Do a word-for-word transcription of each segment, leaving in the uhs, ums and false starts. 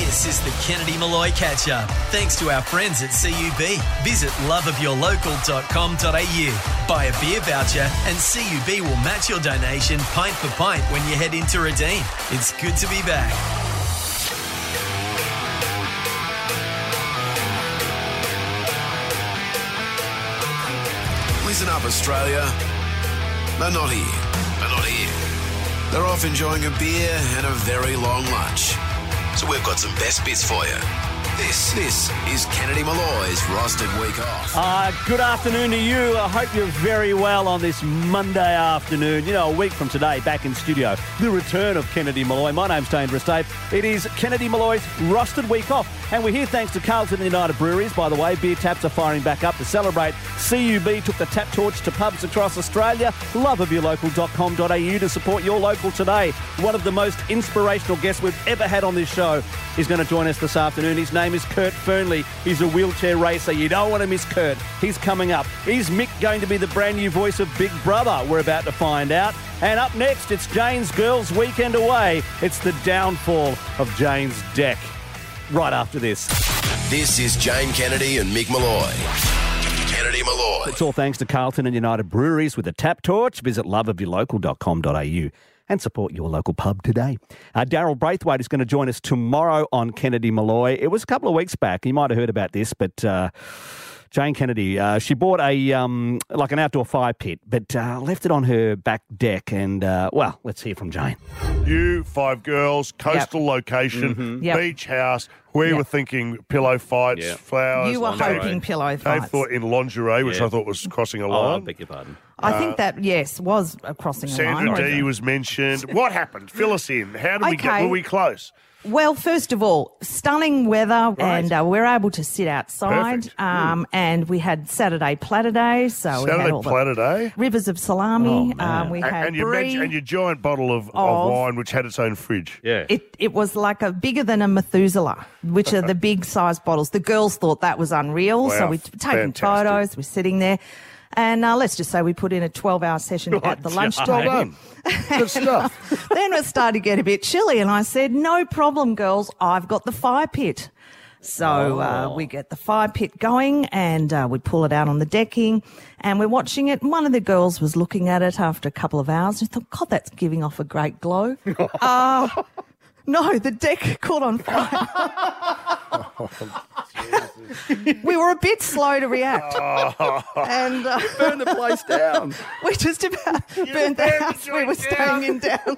This is the Kennedy Malloy Catch-Up. Thanks to our friends at C U B. Visit love of your local dot com dot a u. Buy a beer voucher and C U B will match your donation pint for pint when you head in to redeem. It's good to be back. Listen up, Australia. They're not here. They're not here. They're off enjoying a beer and a very long lunch. So we've got some best bits for you. This, this is Kennedy Malloy's Rostered Week Off. Uh, good afternoon to you. I hope you're very well on this Monday afternoon. You know, a week from today, back in studio, the return of Kennedy Malloy. My name's Dangerous Dave. It is Kennedy Malloy's Rostered Week Off. And we're here thanks to Carlton United Breweries. By the way, beer taps are firing back up to celebrate. C U B took the tap torch to pubs across Australia. love of your local dot com dot a u to support your local today. One of the most inspirational guests we've ever had on this show is going to join us this afternoon. His name is Kurt Fernley. He's a wheelchair racer. You don't want to miss Kurt. He's coming up. Is Mick going to be the brand new voice of Big Brother? We're about to find out. And up next, it's Jane's Girls Weekend Away. It's the downfall of Jane's deck. Right after this. This is Jane Kennedy and Mick Malloy. Kennedy Malloy. It's all thanks to Carlton and United Breweries with a tap torch. Visit love of your local dot com dot a u and support your local pub today. Uh, Daryl Braithwaite is going to join us tomorrow on Kennedy Malloy. It was a couple of weeks back. You might have heard about this, but uh, Jane Kennedy, uh, she bought a um, like an outdoor fire pit, but uh, left it on her back deck. And, uh, well, let's hear from Jane. You, five girls, coastal Yep. location, Mm-hmm. Yep. beach house. We Yep. were thinking pillow fights, Yep. flowers. You were lingerie. hoping pillow Dave fights. thought in lingerie, which Yeah. I thought was crossing a Oh, I line. beg your pardon. I think that, yes, was a crossing a Sandra line. D was mentioned. What happened? Fill us in. How did we get? Okay. Were we close? Well, first of all, stunning weather, and uh, we're able to sit outside. Perfect. Um, and we had Saturday Platter Day, so we had Saturday all platter day. the rivers of salami. Oh, um, we And, had and, your brie. men- and your giant bottle of, of Of- wine, which had its own fridge. Yeah. It it was like a bigger than a Methuselah, which are the big size bottles. The girls thought that was unreal, Wow, so we've taken fantastic. photos. We're sitting there. And uh, let's just say we put in a twelve-hour session at the lunch Well table. done. Good stuff. Then it started to get a bit chilly, and I said, no problem, girls, I've got the fire pit. So uh, we get the fire pit going, and uh, we pull it out on the decking, and we're watching it. And one of the girls was looking at it after a couple of hours, and thought, God, that's giving off a great glow. uh, no, the deck caught on fire. We were a bit slow to react. And uh, Burn the place down. we just about burned the burned house the we were joint staying in down.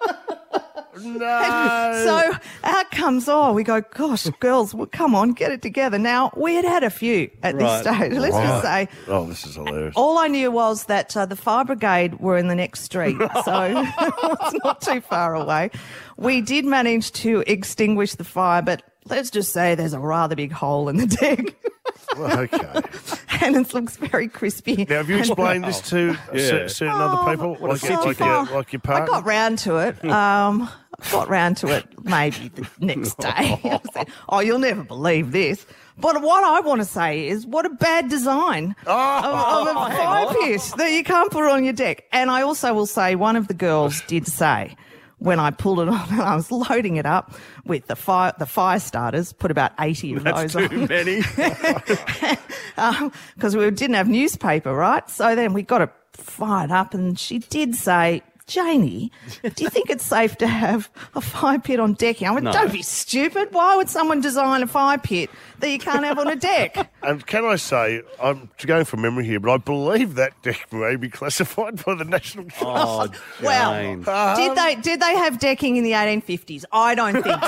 No. So out comes, oh, we go, gosh, girls, well, come on, get it together. Now, we had had a few at Right. this stage. Let's just say, Oh, this is hilarious. all I knew was that uh, the fire brigade were in the next street, so it's not too far away. We did manage to extinguish the fire, but let's just say there's a rather big hole in the deck. Well, okay. And it looks very crispy. Now, have you explained this to Yeah. cer- certain other people? Oh, Like, so your- like, far. your, like your I partner? got round to it. Um, got round to it maybe the next day. I said, oh, you'll never believe this. But what I want to say is, what a bad design Oh, of, of a fire pit that you can't put on your deck. And I also will say, one of the girls did say, when I pulled it on and I was loading it up with the fire, the fire starters, put about eighty of That's those too on. many. Because um, we didn't have newspaper, right? So then we got it fired up, and she did say, Janie, do you think it's safe to have a fire pit on decking? I went, No. don't be stupid. Why would someone design a fire pit that you can't have on a deck? And can I say, I'm going from memory here, but I believe that deck may be classified by the National Trust. Oh, Well, Jane. did they did they have decking in the eighteen fifties? I don't think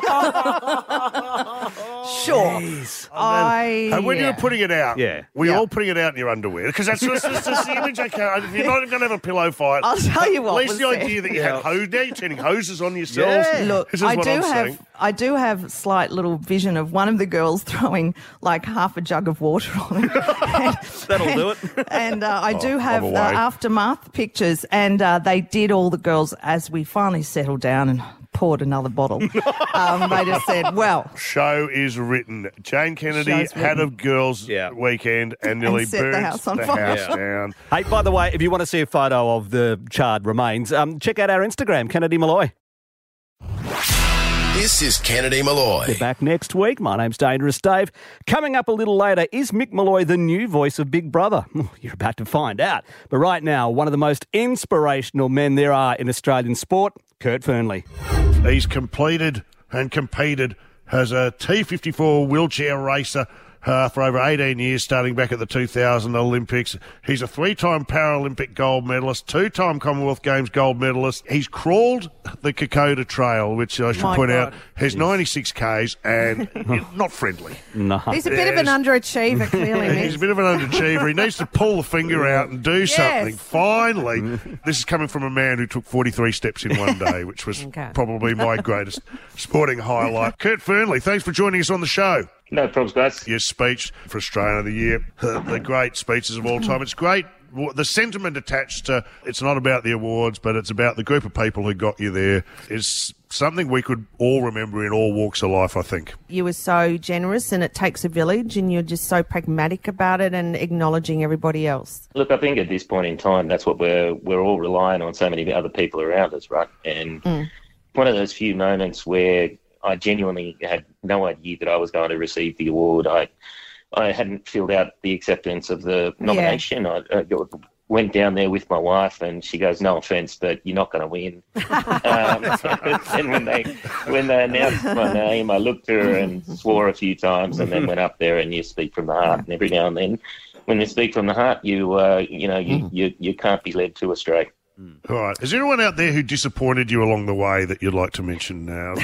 so. Sure. I, And when you yeah. were putting it out, Yeah. were you Yeah. all putting it out in your underwear? Because that's, that's, that's, that's the image I can't. If you're not going to have a pillow fight, I'll tell you what at least was the there. idea that you had hose, now you're turning hoses on yourselves. Yeah. Look, This is I what do I'm have saying. I do have slight little vision of one of the girls throwing like half a jug of water on it. And- That'll do it. And uh, I do Oh, have I'm uh, away. aftermath pictures, and uh, they did, all the girls, as we finally settled down and poured another bottle. um, they just said, well, Show is written. Jane Kennedy Show's had a written. girls' Yeah. weekend and nearly set the burnt house on the fire. house Yeah. down. Hey, by the way, if you want to see a photo of the charred remains, um, check out our Instagram, Kennedy Malloy. This is Kennedy Malloy. We're back next week. My name's Dangerous Dave. Coming up a little later, is Mick Malloy the new voice of Big Brother? You're about to find out. But right now, one of the most inspirational men there are in Australian sport, Kurt Fearnley. He's completed and competed as a T fifty-four wheelchair racer uh, for over eighteen years, starting back at the two thousand Olympics. He's a three-time Paralympic gold medalist, two-time Commonwealth Games gold medalist. He's crawled the Kokoda Trail, which I should My point God. out has ninety-six kays and not friendly. No. He's a bit of an underachiever, clearly, He's a Mick. bit of an underachiever. He needs to pull the finger out and do something. Finally, this is coming from a man who took forty-three steps in one day, which was Okay. probably my greatest sporting highlight. Kurt Fearnley, thanks for joining us on the show. No problems, guys. Your speech for Australian of the Year, the, the great speeches of all time. It's great. The sentiment attached to it's not about the awards, but it's about the group of people who got you there is something we could all remember in all walks of life, I think. You were so generous, and it takes a village, and you're just so pragmatic about it and acknowledging everybody else. Look, I think at this point in time, that's what we're we're all relying on, so many other people around us, right? And Mm. one of those few moments where I genuinely had no idea that I was going to receive the award. I I hadn't filled out the acceptance of the nomination. I, I went down there with my wife, and she goes, "No offence, but you're not going to win." um, and when they when they announced my name, I looked at her and swore a few times, and then went up there and you speak from the heart. And every now and then, when you speak from the heart, you uh, you know you, you you can't be led to astray. All right. Is there anyone out there who disappointed you along the way that you'd like to mention now?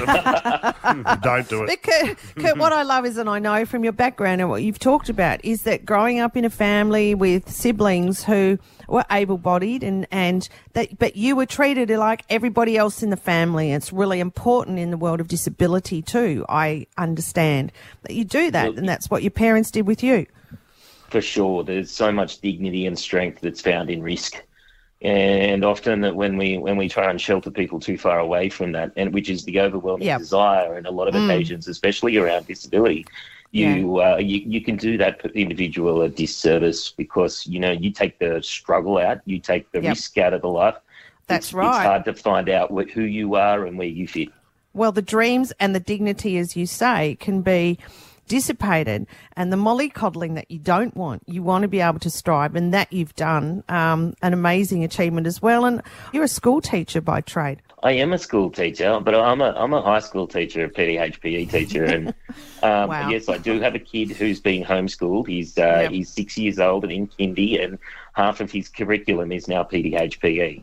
Don't do it. But Kurt, Kurt, what I love is, and I know from your background and what you've talked about, is that growing up in a family with siblings who were able-bodied, and, and that, but you were treated like everybody else in the family. It's really important in the world of disability too. I understand that you do that, and that's what your parents did with you. For sure, there's so much dignity and strength that's found in risk. And often that when we when we try and shelter people too far away from that, and which is the overwhelming Yep. desire in a lot of Mm. occasions, especially around disability, you, uh, you you can do that individual a disservice because, you know, you take the struggle out, you take the Yep. risk out of the life. That's it's, right. It's hard to find out wh- who you are and where you fit. Well, the dreams and the dignity, as you say, can be dissipated, and the mollycoddling that you don't want. You want to be able to strive, and that you've done um, an amazing achievement as well. And you're a school teacher by trade. I am a school teacher, but I'm a I'm a high school teacher, a P D H P E teacher, and um, Wow. yes, I do have a kid who's being homeschooled. He's uh, Yep. he's six years old and in kindy, and half of his curriculum is now P D H P E.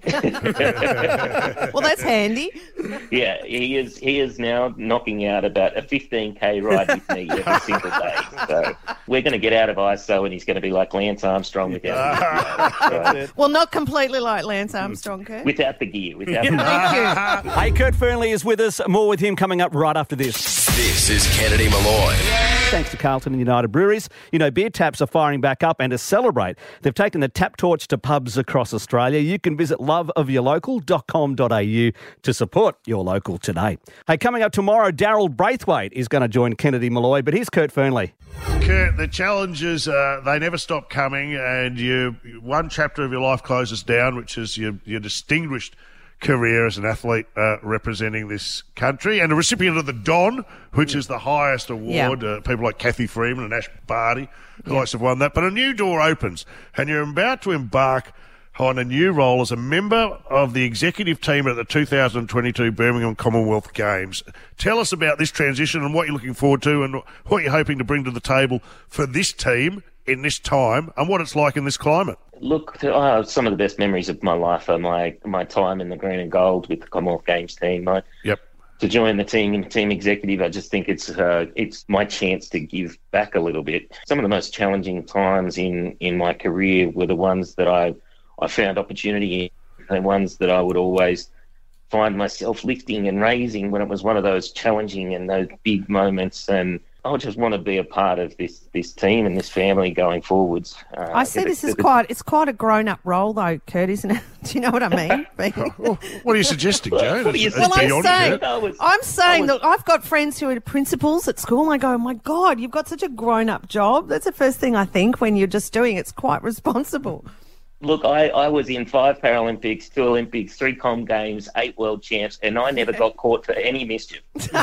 Well, that's handy. Yeah, he is he is now knocking out about a fifteen K ride with me every single day. So we're going to get out of I S O, and he's going to be like Lance Armstrong without so, Well, not completely like Lance Armstrong, Kurt. without the gear. Without the gear. Thank you. Hey, Kurt Fearnley is with us. More with him coming up right after this. This is Kennedy Malloy. Thanks to Carlton and United Breweries. You know, beer taps are firing back up, and to celebrate, they've taken the tap torch to pubs across Australia. You can visit love of your local dot com dot a u to support your local today. Hey, coming up tomorrow, Daryl Braithwaite is going to join Kennedy Malloy, but here's Kurt Fearnley. Kurt, the challenges, uh, they never stop coming, and you one chapter of your life closes down, which is your, your distinguished career as an athlete uh, representing this country and a recipient of the Don, which is the highest award. Yeah. Uh, people like Kathy Freeman and Ash Barty, who likes to have won that. But a new door opens, and you're about to embark on a new role as a member of the executive team at the two thousand twenty-two Birmingham Commonwealth Games. Tell us about this transition and what you're looking forward to and what you're hoping to bring to the table for this team in this time and what it's like in this climate. Look, uh, some of the best memories of my life are my, my time in the green and gold with the Commonwealth Games team. I, Yep. to join the team team executive, I just think it's uh, it's my chance to give back a little bit. Some of the most challenging times in, in my career were the ones that I I found opportunity in, the ones that I would always find myself lifting and raising when it was one of those challenging and those big moments. And I just want to be a part of this this team and this family going forwards. Uh, I see this is quite, it's quite a grown-up role though, Kurt, isn't it? Do you know what I mean? Well, what are you suggesting, Joe? What are you It's- Well, it's I'm beyond saying, Kurt. I was- I'm saying I was- that I've got friends who are principals at school, and I go, oh my God, you've got such a grown-up job. That's the first thing I think when you're just doing it. It's quite responsible. Look, I, I was in five Paralympics, two Olympics, three Com Games, eight World Champs, and I never got caught for any mischief. So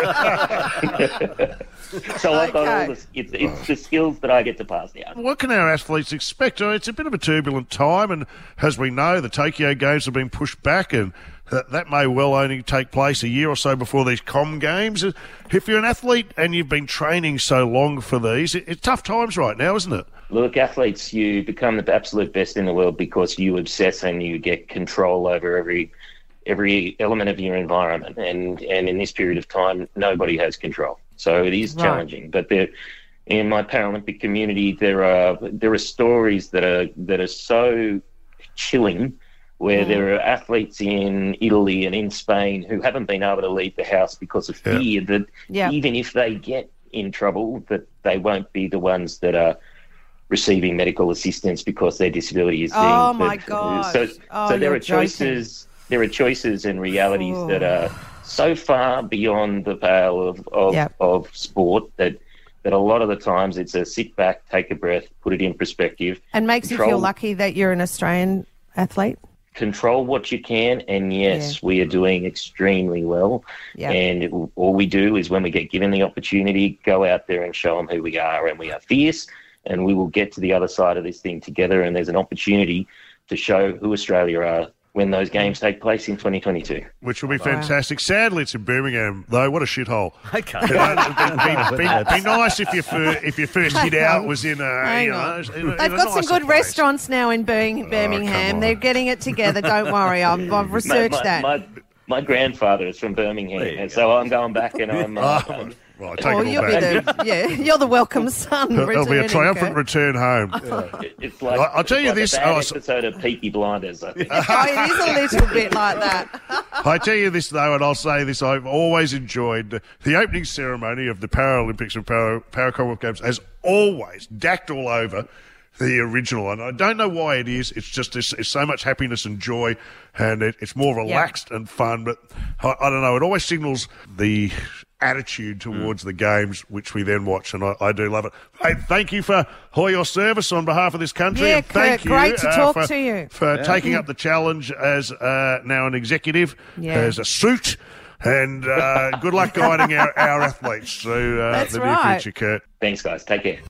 I've got all this. It's, it's the skills that I get to pass down. What can our athletes expect? Oh, it's a bit of a turbulent time, and as we know, the Tokyo Games have been pushed back, and that, that may well only take place a year or so before these Com Games. If you're an athlete and you've been training so long for these, it, it's tough times right now, isn't it? Look, athletes, you become the absolute best in the world because you obsess and you get control over every every element of your environment. And, and in this period of time, nobody has control. So it is Right. challenging. But there, in my Paralympic community, there are there are stories that are that are so chilling, where mm. there are athletes in Italy and in Spain who haven't been able to leave the house because of fear yeah. that yeah. even if they get in trouble, that they won't be the ones that are receiving medical assistance because their disability is deemed. Oh my but, gosh! So, oh, so there you're are choices. joking. There are choices and realities Ooh. that are so far beyond the pale of of, yep. of sport that that a lot of the times it's a sit back, take a breath, put it in perspective, and makes control, you feel lucky that you're an Australian athlete. Control what you can, and yes, yeah. we are doing extremely well. Yep. And it, all we do is when we get given the opportunity, go out there and show them who we are, and we are fierce. And we will get to the other side of this thing together. And there's an opportunity to show who Australia are when those games take place in twenty twenty-two. Which will be fantastic. Wow. Sadly, it's in Birmingham, though. What a shithole. Okay. You know, be, be, be, be nice if your first, if your first hit out was in a, you know, in a, They've in a got some good place. restaurants now in Birmingham. Oh, They're getting it together. Don't worry. I've, I've researched my, my, that. My, my grandfather is from Birmingham, and so I'm going back and I'm... Uh, oh. Right, take oh, it all you'll back. be the, yeah, you're the welcome son. It'll be a triumphant Kurt. return home. Yeah. It, it's like, I, I'll tell it's you like this. a bad oh, episode of Peaky Blinders, I think. Oh, it is a little bit like that. I tell you this, though, and I'll say this, I've always enjoyed the opening ceremony of the Paralympics and Para, Para-Commonwealth Games as always, decked all over the original. And I don't know why it is. It's just it's, it's so much happiness and joy, and it, it's more relaxed yeah. and fun. But I, I don't know, it always signals the attitude towards mm. the games, which we then watch, and I, I do love it. Hey, thank you for all your service on behalf of this country. Yeah, and thank Kurt, you, great to uh, talk for, to you. For yeah. taking up the challenge as uh, now an executive, yeah. as a suit, and uh, good luck guiding our, our athletes through uh, That's the right. near future, Kurt. Thanks, guys. Take care.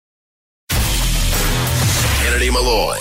Kennedy Malloy.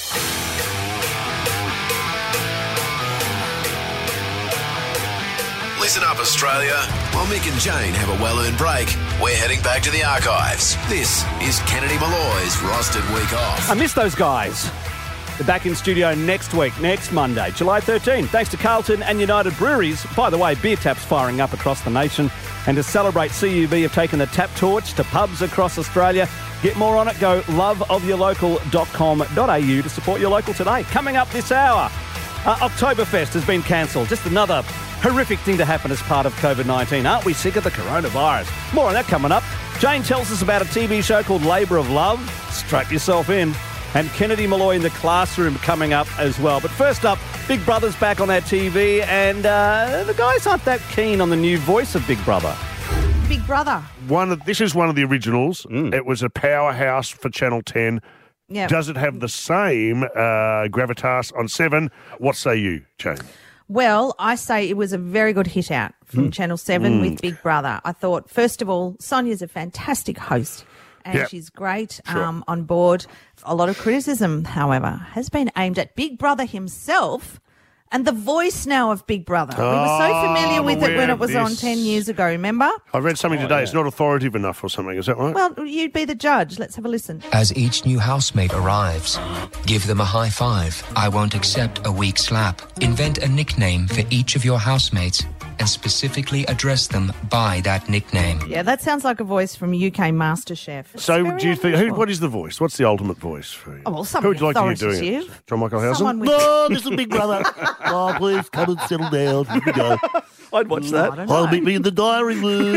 Listen up, Australia. While Mick and Jane have a well-earned break, we're heading back to the archives. This is Kennedy Malloy's rostered week off. I miss those guys. They're back in studio next week, next Monday, July thirteenth. Thanks to Carlton and United Breweries. By the way, beer taps firing up across the nation. And to celebrate, C U B have taken the tap torch to pubs across Australia. Get more on it. Go love of your local dot com dot a u to support your local today. Coming up this hour, uh, Oktoberfest has been cancelled. Just another horrific thing to happen as part of COVID nineteen. Aren't we sick of the coronavirus? More on that coming up. Jane tells us about a T V show called Labour of Love. Strap yourself in. And Kennedy Malloy in the classroom coming up as well. But first up, Big Brother's back on our T V, and uh, the guys aren't that keen on the new voice of Big Brother. Big Brother. One of, this is one of the originals. Mm. It was a powerhouse for Channel ten. Yep. Does it have the same uh, gravitas on Seven? What say you, Jane? Well, I say it was a very good hit out from mm. Channel seven mm. with Big Brother. I thought, first of all, Sonia's a fantastic host. And yep. she's great sure. um, on board. A lot of criticism, however, has been aimed at Big Brother himself and the voice now of Big Brother. Oh, we were so familiar I'm with it when it was this. on ten years ago, remember? I read something oh, today. Yeah. It's not authoritative enough or something. Is that right? Well, you'd be the judge. Let's have a listen. As each new housemate arrives, give them a high five. I won't accept a weak slap. Invent a nickname for each of your housemates and specifically address them by that nickname. Yeah, that sounds like a voice from U K MasterChef. It's so very do you think, who, unusual. what is the voice? What's the ultimate voice for you? Oh, well, who somebody would you like to hear doing authoritative. it? John Michael Housen? Someone with- No, this is Big Brother. Oh, please come and settle down. Here we go. I'd watch No, I that. don't know. I'll meet me in the diary room.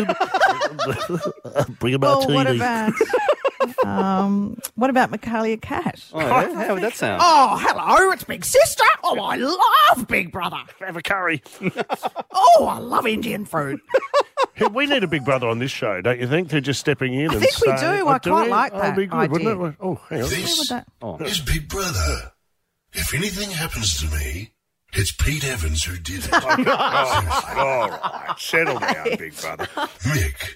Bring a Well, martini. what about, um, what about Michaelia Cash? Oh, yeah? How would that sound? Oh, hello, it's Big Sister. Oh, I love Big Brother. Have a curry. Oh, I love Indian food. We need a Big Brother on this show, don't you think? They're just stepping in I and think we saying, do. oh, I quite we? like Oh, that be good, idea. wouldn't it? Oh, hang on. This What would that- is Big Brother. If anything happens to me, it's Pete Evans who did it. Oh, all right. Settle down, big brother. Mick,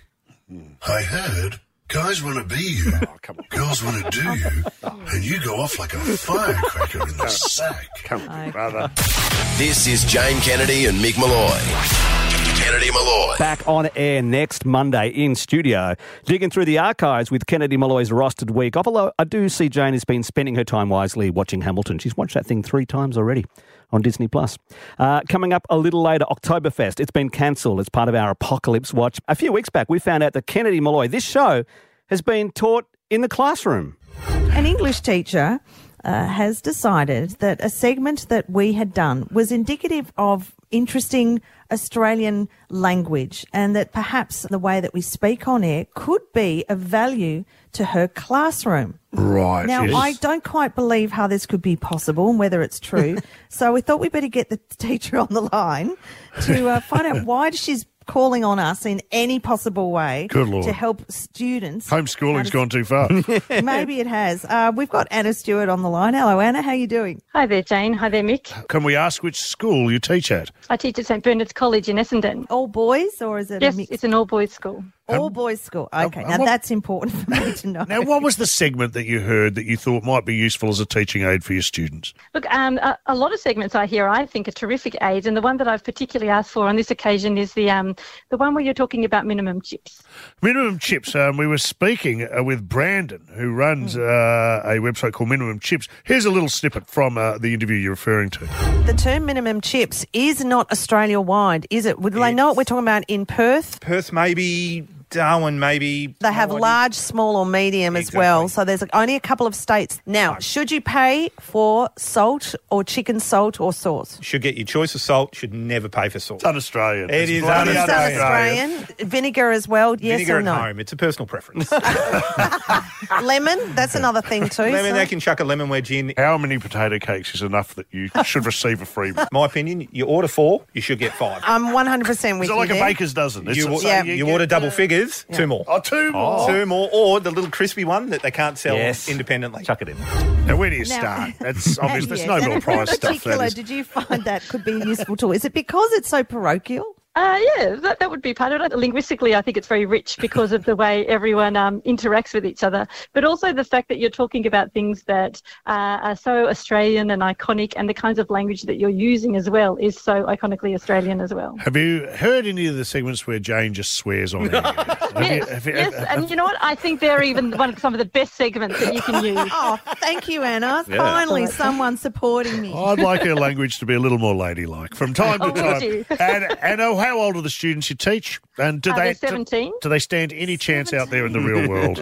I heard guys want to be you, Oh, come on. girls want to do you, and you go off like a firecracker in the sack. Come on, big brother. This is Jane Kennedy and Mick Malloy. Kennedy Malloy. Back on air next Monday in studio, digging through the archives with Kennedy Malloy's rostered week off. Although I do see Jane has been spending her time wisely watching Hamilton. She's watched that thing three times already on Disney Plus. Uh, coming up a little later, Oktoberfest. It's been cancelled as part of our Apocalypse Watch. A few weeks back, we found out that Kennedy Malloy, this show, has been taught in the classroom. An English teacher uh, has decided that a segment that we had done was indicative of interesting Australian language, and that perhaps the way that we speak on air could be of value to her classroom. Right. Now, yes. I don't quite believe how this could be possible and whether it's true. So we thought we better get the teacher on the line to uh, find out why she's calling on us in any possible way Good Lord. to help students. Homeschooling's gone too far. Maybe it has. Uh, we've got Anna Stewart on the line. Hello, Anna. How are you doing? Hi there, Jane. Hi there, Mick. Can we ask which school you teach at? I teach at St Bernard's College in Essendon. All boys, or is it Yes, a mix? it's an all-boys school. All boys school. Okay, um, now what- that's important for me to know. Now, what was the segment that you heard that you thought might be useful as a teaching aid for your students? Look, um, a, a lot of segments I hear I think are terrific aids, and the one that I've particularly asked for on this occasion is the um, the one where you're talking about minimum chips. Minimum Chips. Um, we were speaking uh, with Brandon, who runs uh, a website called Minimum Chips. Here's a little snippet from uh, the interview you're referring to. The term minimum chips is not Australia-wide, is it? Would they know what we're talking about in Perth? Perth maybe, Darwin maybe. They have No idea. large, small or medium as well. So there's only a couple of states. Now, should you pay for salt or chicken salt or sauce? Should get your choice of salt, should never pay for salt. It's un-Australian. It It's is bloody It's un-Australian. un-Australian. Vinegar as well, yes Vinegar or at no? home, it's a personal preference. Lemon, that's another thing too. Lemon, so- they can chuck a lemon wedge in. How many potato cakes is enough that you should receive a freebie? My opinion, you order four, you should get five. I'm one hundred percent with Is it you like a there. baker's dozen? It's You, a- so Yeah. you get, order double uh, figures, two more. Oh, two more. Two more, or the little crispy one that they can't sell Yes. independently. Chuck it in. Now, where do you Now- start? That's obvious. There's Yes, no and Nobel in Prize stuff, particular, that is. did you find that could be a useful tool? Is it because it's so parochial? Uh, yeah, that, that would be part of it. Linguistically, I think it's very rich because of the way everyone um, interacts with each other, but also the fact that you're talking about things that uh, are so Australian and iconic, and the kinds of language that you're using as well is so iconically Australian as well. Have you heard any of the segments where Jane just swears on air? Have you- Yes, have you- yes, and you know what? I think they're even one of some of the best segments that you can use. Oh, thank you, Anna. Yeah. Finally, someone supporting me. I'd like her language to be a little more ladylike from time to Oh, would time. you? And, and oh, how old are the students you teach? And do Uh, they they're seventeen. Do, do they stand any chance out there in the real world?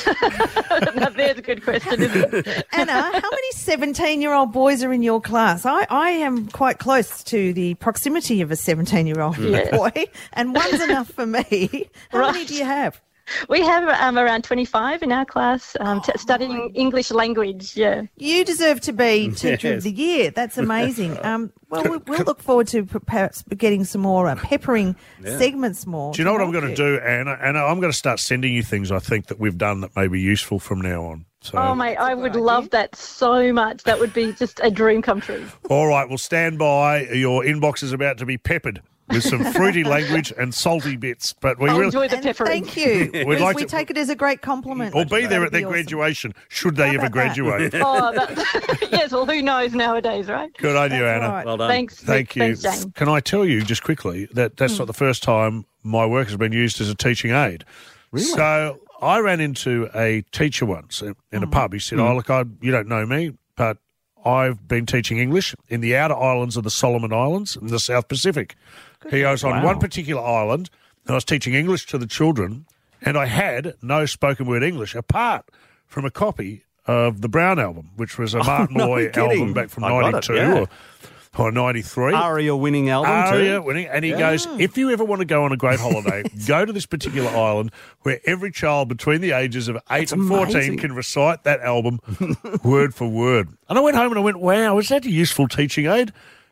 Now, there's a good question, isn't it? Anna, how many seventeen-year-old boys are in your class? I, I am quite close to the proximity of a seventeen-year-old Yes. boy, and one's enough for me. How many Right. do you have? We have um, around twenty-five in our class um, t- studying English language, yeah. You deserve to be Teacher Yes. of the Year. That's amazing. Um, well, we- we'll look forward to perhaps getting some more uh, peppering Yeah. segments more. Do you know what I'm help going to you. do, Anna? Anna, I'm going to start sending you things I think that we've done that may be useful from now on. So, Oh, mate, I would love that so much. That would be just a dream come true. all right, well, stand by. Your inbox is about to be peppered with some fruity language and salty bits. But we I'll really enjoy the And peppering. thank you. We'd we like we to- take it as a great compliment. or be there That'd at their be awesome. graduation, should they ever about that? graduate. Oh, that, yes, well, who knows nowadays, right? Good on you, Anna. right. Well done. Thanks. Thank you. Thanks, Jane. Can I tell you just quickly that that's Hmm. not the first time my work has been used as a teaching aid. Really? So I ran into a teacher once in in Hmm. a pub. He said, "Oh, look, I, you don't know me, but I've been teaching English in the outer islands of the Solomon Islands in the South Pacific." He goes, on Wow. one particular island, and I was teaching English to the children, and I had no spoken word English apart from a copy of the Brown album, which was a Martin no Loy kidding. album back from I got it, ninety-two yeah. or, or ninety-three. Aria winning album Aria too. winning, and he goes, if you ever want to go on a great holiday, go to this particular island where every child between the ages of eight That's and fourteen amazing. can recite that album word for word. And I went home and I went, wow, is that a useful teaching aid?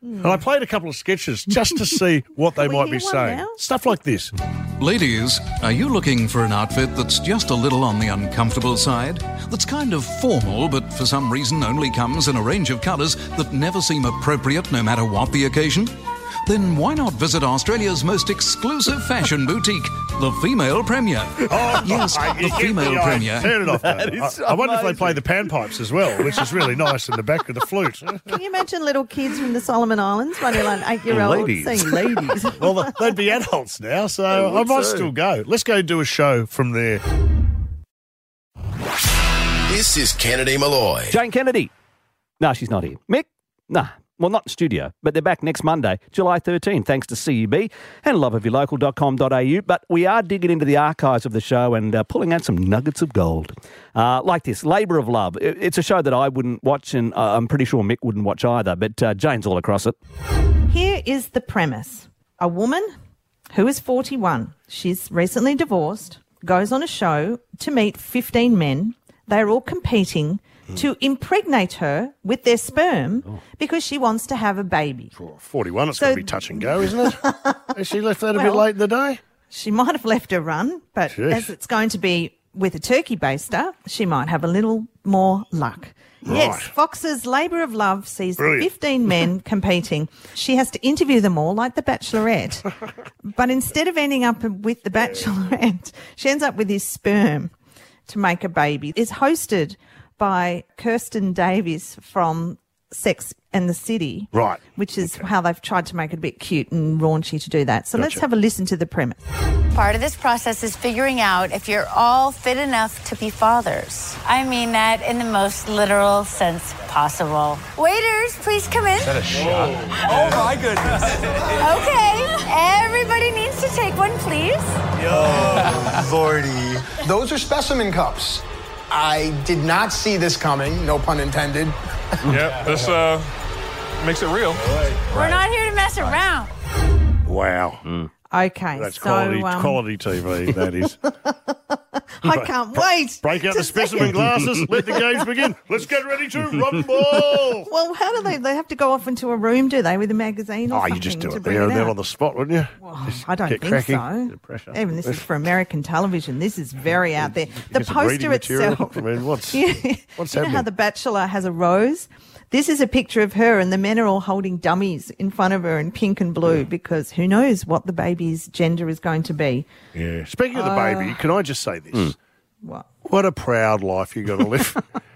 And I played a couple of sketches just to see what they Can we might hear be one saying. now? Stuff like this. Ladies, are you looking for an outfit that's just a little on the uncomfortable side? That's kind of formal, but for some reason only comes in a range of colours that never seem appropriate no matter what the occasion? Then why not visit Australia's most exclusive fashion boutique, the Female Premier? Oh, Yes, you the get Female me, I Premier. Turn it off. That though. is I, I wonder if they amazing. play the panpipes as well, which is really nice in the back of the flute. Can you imagine little kids from the Solomon Islands running like eight-year-olds Ladies. saying ladies? Well, they'd be adults now, so I would might too. still go. Let's go do a show from there. This is Kennedy Malloy. Jane Kennedy. No, she's not here. Mick? Nah. Well, not in studio, but they're back next Monday, July thirteenth, thanks to C U B and love of your local dot com dot a u. But we are digging into the archives of the show and uh, pulling out some nuggets of gold. Uh, like this, Labour of Love. It- It's a show that I wouldn't watch, and uh, I'm pretty sure Mick wouldn't watch either, but uh, Jane's all across it. Here is the premise. A woman who is forty-one, she's recently divorced, goes on a show to meet fifteen men. They're all competing to impregnate her with their sperm because she wants to have a baby. forty-one, it's So- going to be touch and go, isn't it? Has she left that a bit Well- late in the day? She might have left her run, but Jeez. as it's going to be with a turkey baster, she might have a little more luck. Yes, Right. Fox's Labour of Love sees Brilliant. fifteen men competing. She has to interview them all like the Bachelorette. But instead of ending up with the Bachelorette, she ends up with his sperm to make a baby. It's hosted by Kirsten Davies from Sex and the City. Right. Which is how they've tried to make it a bit cute and raunchy to do that. So let's have a listen to the premise. Part of this process is figuring out if you're all fit enough to be fathers. I mean that in the most literal sense possible. Waiters, please come in. Is that a shot? Oh, my goodness. Okay, everybody needs to take one, please. Yo, Lordy. Those are specimen cups. I did not see this coming, no pun intended. Yep, this uh, makes it real. We're not here to mess around. Wow. Okay, That's so quality, um, quality T V, that is. I can't wait. Break out to the see specimen it. glasses. Let the games begin. Let's get ready to rumble. Well, how do they? They have to go off into a room, do they, with a magazine or Oh, something? you just do to it bring there and it then out? on the spot, wouldn't you? Just I don't get think cracking. so. The pressure. Even this is for American television. This is very out there. The Get some reading poster material. itself. I mean, what's, Yeah. what's you know how happening? The Bachelor has a rose? This is a picture of her, and the men are all holding dummies in front of her in pink and blue because who knows what the baby's gender is going to be. Yeah. Speaking of the Uh, baby, can I just say this? What? What a proud life you got to live.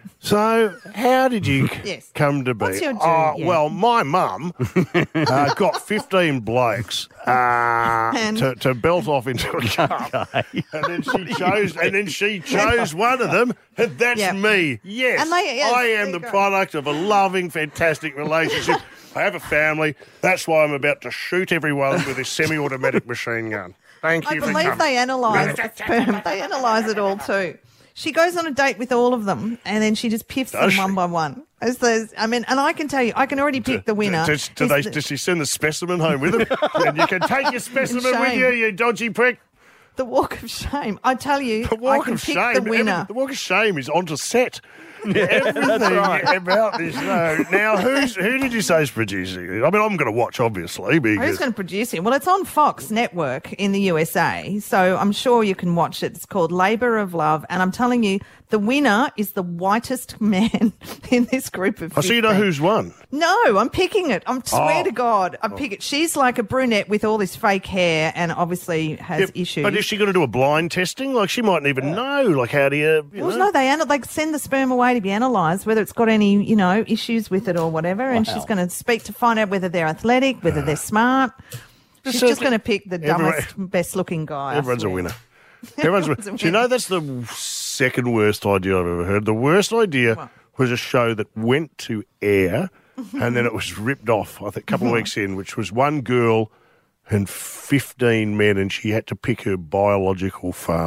So, how did you Yes. come to be? What's your oh, do- yeah. well, my mum uh, got fifteen blokes uh, And- to, to belt off into a cup, and then she chose, and then she chose one of them, and that's Yep. me. Yes, And they- yes, I there am you the go. product of a loving, fantastic relationship. I have a family. That's why I'm about to shoot everyone with this semi-automatic machine gun. Thank I you for believe coming. they analyse the sperm. They analyse it all too. She goes on a date with all of them, and then she just piffs Does them she? one by one. As those, I mean, and I can tell you, I can already pick the winner. Does, do Is they, the- does she send the specimen home with her? And you can take your specimen with shame. you, you dodgy prick. The walk of shame. I tell you, The walk I can of pick shame. the winner. every- the walk of shame is onto set. Everything about this show. Now, who's who did you say is producing it? I mean, I'm going to watch, obviously, because Who's going to produce it? Well, it's on Fox Network in the U S A, so I'm sure you can watch it. It's called Labour of Love, and I'm telling you, the winner is the whitest man in this group of I see you know fifteen. who's won. No, I'm picking it. I swear Oh. to God, I'm picking it. She's like a brunette with all this fake hair and obviously has Yeah, issues. But is she going to do a blind testing? Like, she mightn't even know. Like, how do you... you Well, know? no, they ana- they send the sperm away to be analysed, whether it's got any, you know, issues with it or whatever. And Wow. she's going to speak to find out whether they're athletic, whether they're smart. She's So just the- going to pick the everyone- dumbest, best-looking guy. I Everyone's a swear. winner. Everyone's a winner. Everyone's a Do you know that's the second worst idea I've ever heard? The worst idea was a show that went to air and then it was ripped off, I think, a couple of weeks in, which was one girl and fifteen men, and she had to pick her biological father.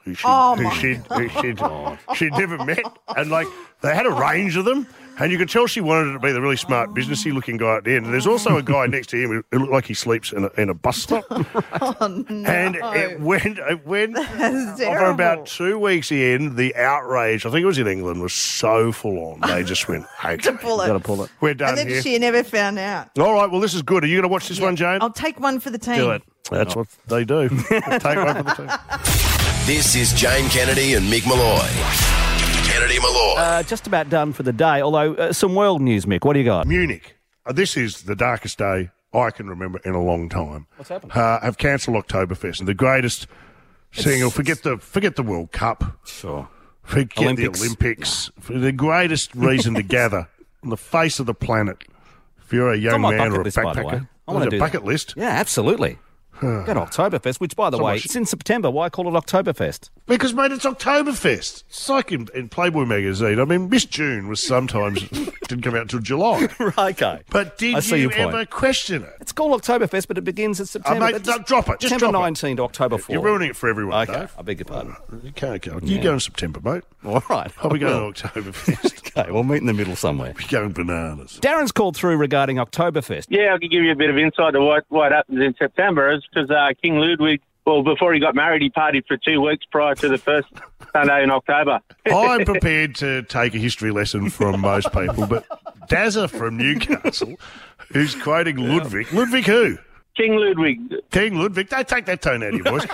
who she'd, Oh, who my she'd, who she'd, she'd never met. And, like, they had a range of them. And you could tell she wanted to be the really smart, businessy looking guy at the end. And there's also a guy next to him who looked like he sleeps in a, in a bus stop. Oh, no. And it went, it went That's for terrible. about two weeks in, the outrage, I think it was in England, was so full on. They just went, hey, To pull it. Got to pull it. we're done And then here. she never found out. All right, well, this is good. Are you going to watch this one, Jane? I'll take one for the team. Do it. That's what they do. Take one for the team. This is Jane Kennedy and Mick Malloy. Kennedy Malloy. Uh, just about done for the day, although uh, some world news, Mick. What do you got? Munich. Uh, this is the darkest day I can remember in a long time. What's happened? Uh, have cancelled Oktoberfest. The greatest single. Forget the forget the World Cup. Sure. Forget Olympics. the Olympics. For the greatest reason to gather on the face of the planet. If you're a It's young on my man bucket or a list, by the way. backpacker. I want to There's do a bucket that. list. Yeah, absolutely. Go to Oktoberfest, which, by the So way, much- it's in September. Why call it Oktoberfest? Because, mate, it's Oktoberfest. It's like in, in Playboy magazine. I mean, Miss June was sometimes didn't come out until July. Okay. But did I see you your point. ever question it? It's called Oktoberfest, but it begins in September. mate, That's no, drop it. Just September drop it. nineteenth to October fourth. You're ruining it for everyone, Okay, Dave. I beg your pardon. You can't go. You Yeah. go in September, mate. All right. I'll be I going will. to Oktoberfest. Okay, we'll meet in the middle somewhere. Be going bananas. Darren's called through regarding Oktoberfest. Yeah, I can give you a bit of insight to what, what happens in September. It's because uh, King Ludwig, well, before he got married, he partied for two weeks prior to the first Sunday in October. I'm prepared to take a history lesson from most people, but Dazza from Newcastle, who's quoting Ludwig. Ludwig who? King Ludwig. King Ludwig. Don't take that tone out of your voice.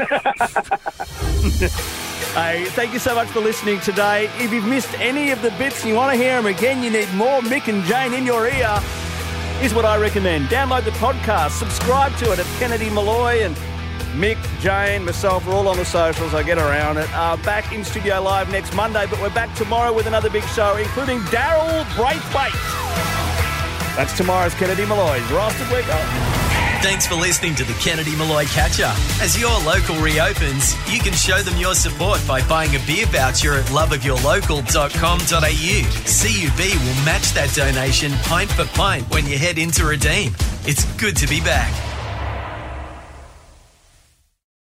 Hey, thank you so much for listening today. If you've missed any of the bits and you want to hear them again, you need more Mick and Jane in your ear, here's what I recommend. Download the podcast, subscribe to it at Kennedy Malloy, and Mick, Jane, myself, we're all on the socials. I get around it. Uh, back in studio live next Monday, but we're back tomorrow with another big show, including Daryl Braithwaite. That's tomorrow's Kennedy Malloy's Roasted Week Off. Thanks for listening to the Kennedy Malloy Catch-Up. As your local reopens, you can show them your support by buying a beer voucher at love of your local dot com dot a u. C U B will match that donation pint for pint when you head in to redeem. It's good to be back.